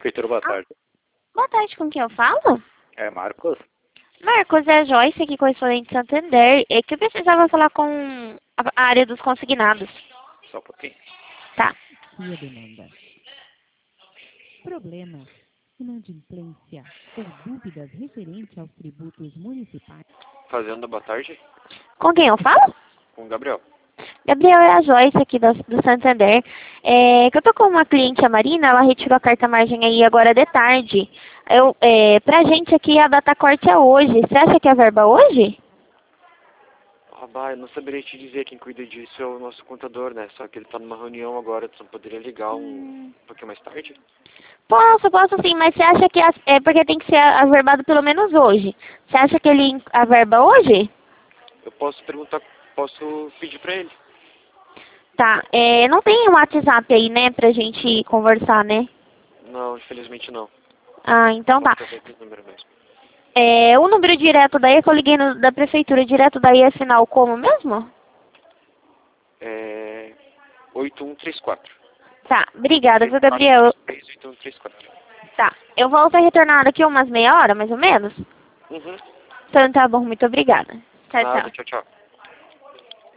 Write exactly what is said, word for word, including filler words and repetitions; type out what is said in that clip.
Prefeitura, boa tarde. Boa tarde, com quem eu falo? É Marcos? Marcos, é a Joyce aqui, correspondente de Santander. É que eu precisava falar com a área dos consignados. Só um pouquinho. Tá. Sua demanda. Problemas, inadimplência ou dúvidas referentes aos tributos municipais. Fazenda, boa tarde. Com quem eu falo? Com o Gabriel. Gabriel, é a Joyce aqui do, do Santander. É, que eu tô com uma cliente, a Marina, ela retirou a carta margem aí agora de tarde. Eu, é, pra gente aqui a data corte é hoje. Você acha que é a verba hoje? Ah, bah, eu não saberia te dizer, quem cuida disso é o nosso contador, né? Só que ele tá numa reunião agora, tu não poderia ligar um, Hum. um pouquinho mais tarde? Posso, posso sim, mas você acha que a- é porque tem que ser averbado pelo menos hoje. Você acha que ele averba hoje? Eu posso perguntar, posso pedir pra ele. Tá, é, não tem um WhatsApp aí, né, pra gente conversar, né? Não, infelizmente não. Ah, então tá. Posso fazer esse número mesmo. É, o número direto daí é que eu liguei no, da prefeitura, direto daí é final como mesmo? É... oito um três quatro. Tá, obrigada, viu, Gabriel? oito um três quatro. Tá, eu volto a retornar daqui umas meia hora, mais ou menos? Uhum. Então tá bom, muito obrigada. Tchau, Nada, tchau. tchau, tchau.